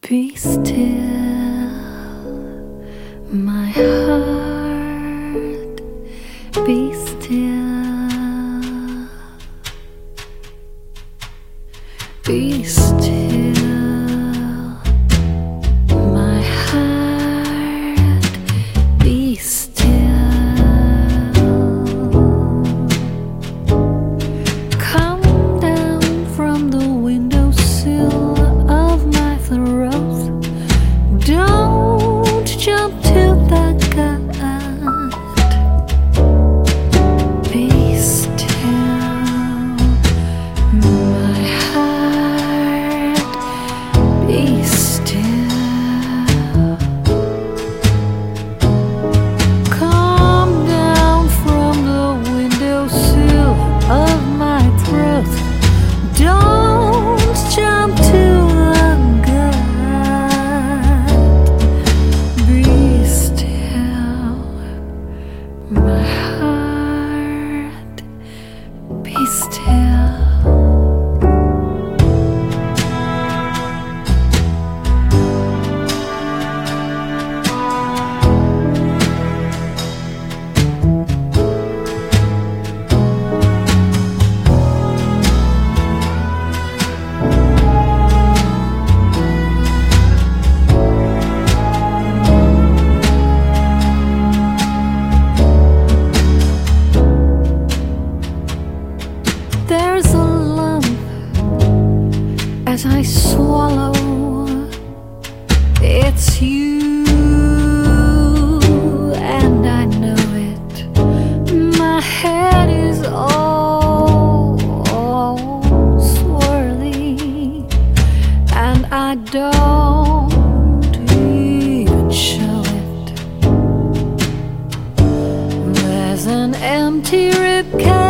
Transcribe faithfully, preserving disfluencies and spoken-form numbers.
Be still, my heart, be still, be still, my heart, be still. Come down from the windowsill of my throat. Don't jump to the gut. Be still, my heart, be still. Come down from the windowsill of my throat. Don't jump to the gut. Be still, my heart, be still. There's a lump as I swallow. It's you, and I know it. My head is all, all swirly, and I don't even show it. There's an empty ribcage